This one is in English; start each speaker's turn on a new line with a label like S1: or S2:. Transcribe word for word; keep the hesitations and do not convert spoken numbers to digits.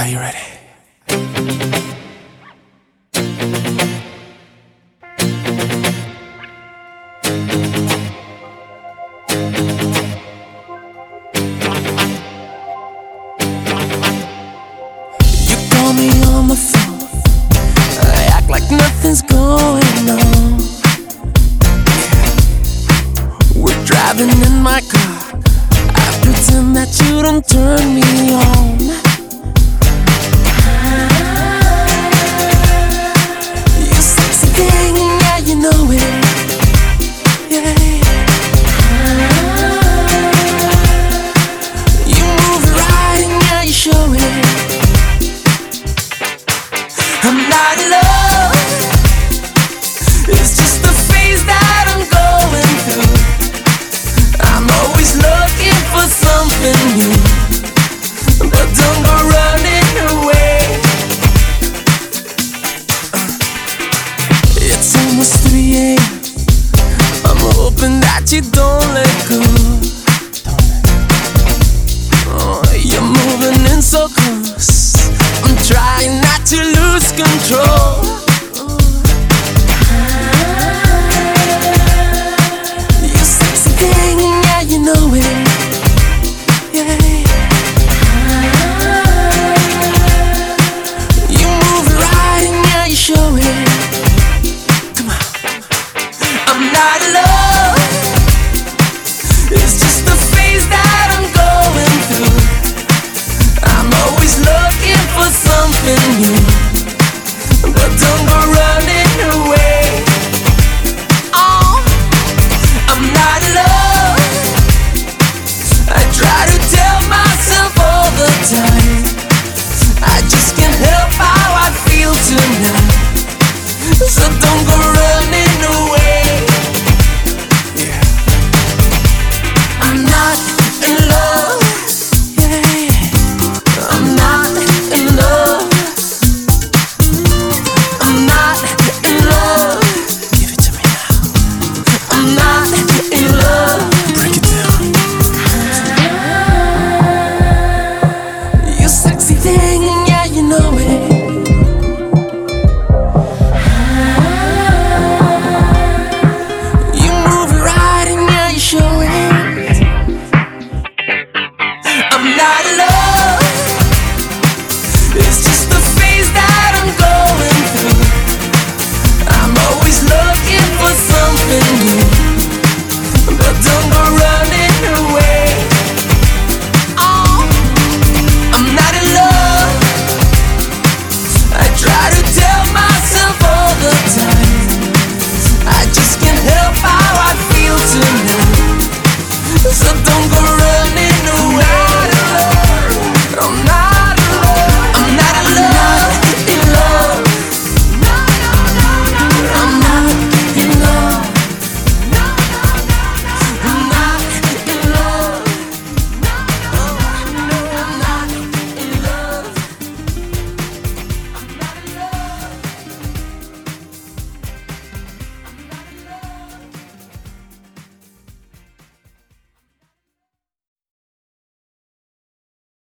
S1: Are you ready? You call me on the phone, I act like nothing's going on. We're driving in my car, I pretend that you don't turn me on. You sexy thing, yeah, you know it. Yeah. You move it right, and yeah, you show it. I'm not in love, it's just the phase that I'm going through. I'm always looking for something new, but don't go running away. It's almost three a m I'm hoping that you don't let go. Oh, you're moving in so close, I'm trying not to lose control. You sexy thing, yeah, you know it. Yeah. You move it right, and yeah, you show it. Come on. I'm not in love, it's just the phase that I'm going through. I'm always looking for something new,